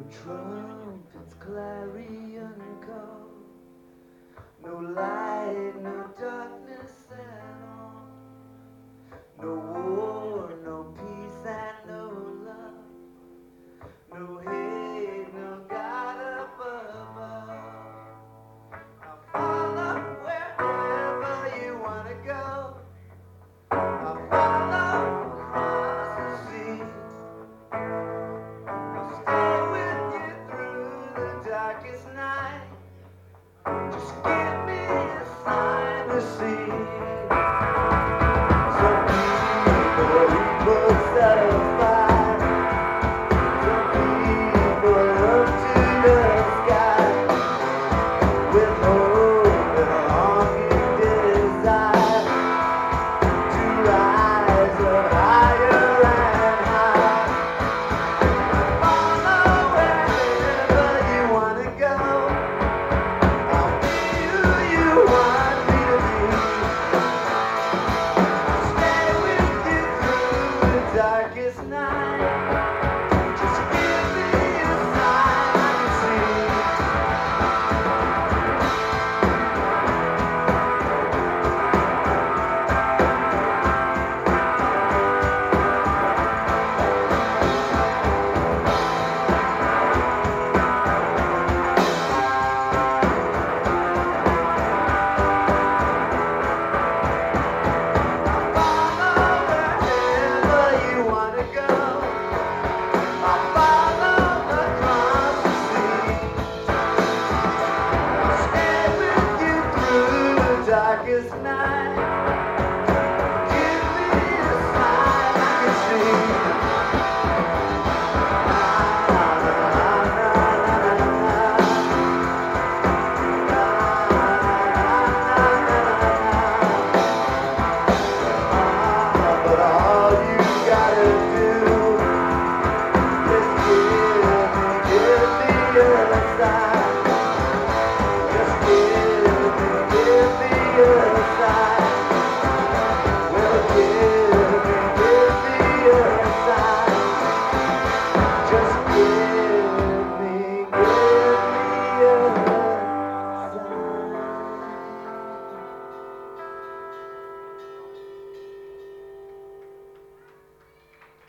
Trumpets clarion call, no light, no darkness at all, no war, no peace, and no love, no hate, no God above. I'll follow wherever you want to go. I'll follow across the sea. I'll stay with you through the darkest night. Just give me a sign to see. Some people set a fire. Some people up to the sky with hope and a longing desire to rise up higher and higher. Follow wherever you want to go. I'll be who you want me to be. I'll stay with you through the darkest night.